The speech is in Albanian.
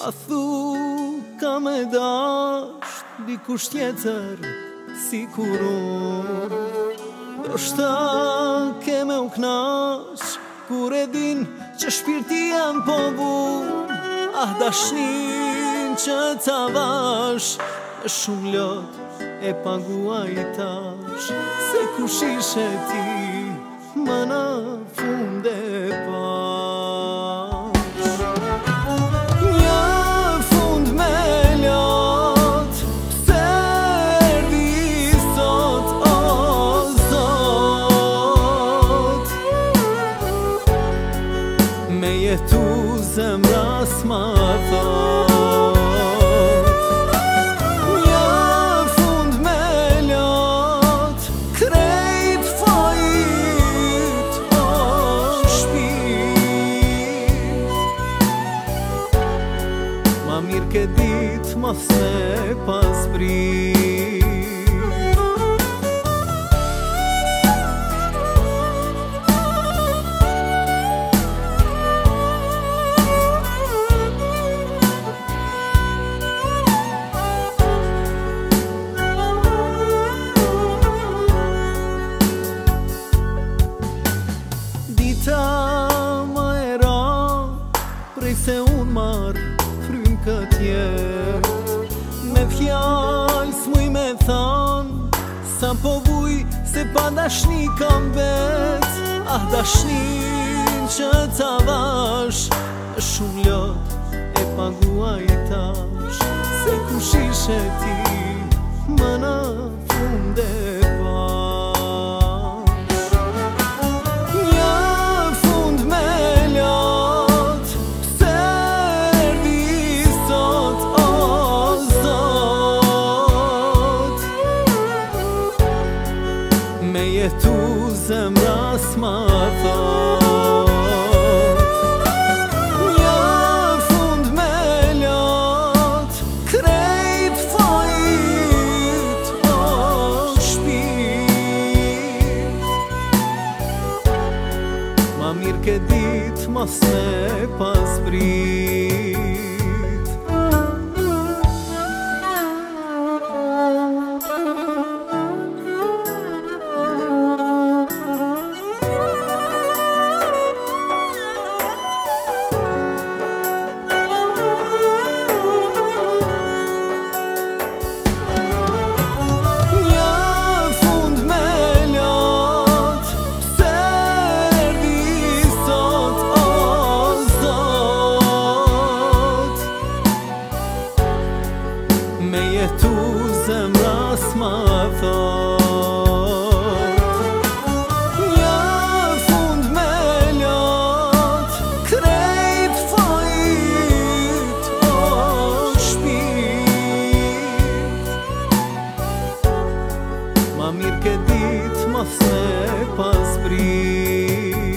A thu ka me dasht dikush tjetër si kur unë. Do shta ke me u knash kur e din që shpirti jam po vun. Ah, dashnin që ta vash me shumë lot e paguaj tash. Se kush ishe ti më në fund e pash. Një fund me lot, pse erdi sot o Zot, me jetu zemra s'ma thot. Ma mirë ke dit mos se pas prit. Dita ma e ra prej se unë marë frym këtë jet. Me fjallë s'muj me than sa po vuj se pa dashni kam vet. Ah, dashnin që ta vash shumë lot e paguaj tash. Se kush ishe ti më në fund e me jetu zemra s'ma thot. Një fund me lot, krejt fojit o shpirt. Ma mirë ke dit mos se pas prit. Me jetu zemra s'ma thot. Një fund me lot, krejt fojit o shpirt. Ma mirë ke dit mos se pas prit.